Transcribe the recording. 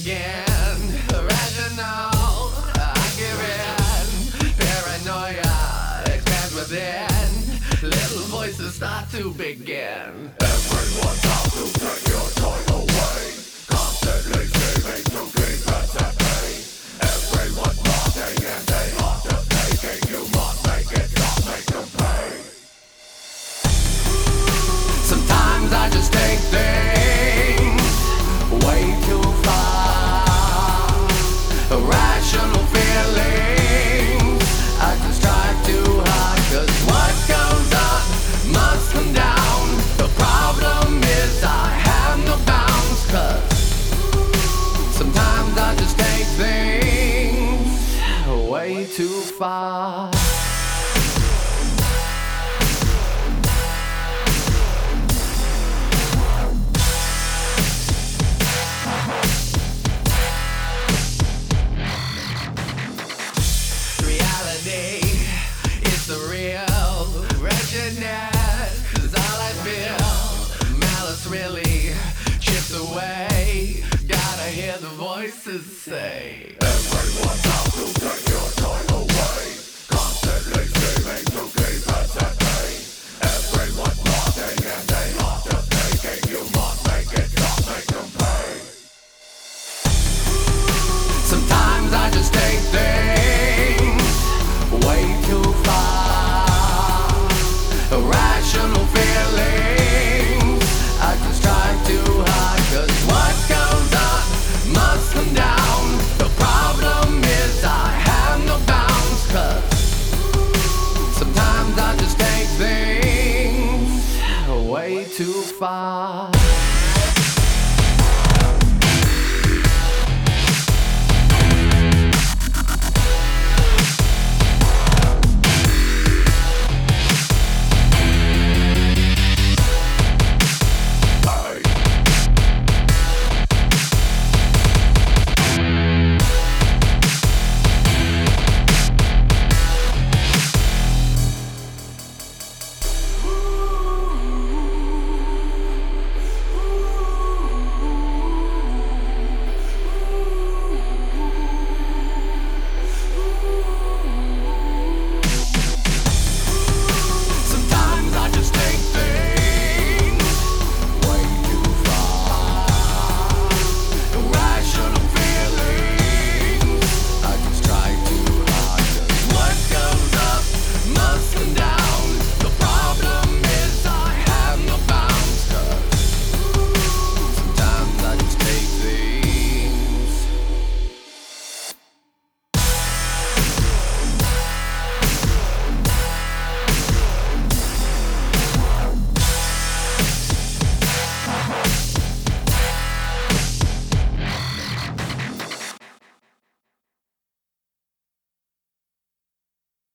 begin. Rational, I give in. Paranoia expands within. Little voices start to begin. Everyone's out to take your time away. Constantly screaming to keep us at bay. Everyone's plotting and they are just taking. You must make it stop, make them pay. Sometimes I just take things way too far. Irrational feelings, I just try too hard. 'Cause what goes up must come down. The problem is I have no bounds. 'Cause sometimes I just take things way too far. It's the real wretchedness is all I feel. Malice really chips away. Gotta hear the voices say, Everyone's out to take your time away. Constantly screaming to keep us at bay. Everyone's plotting and they are just taking. You must make it stop, make them pay. sometimes I just take things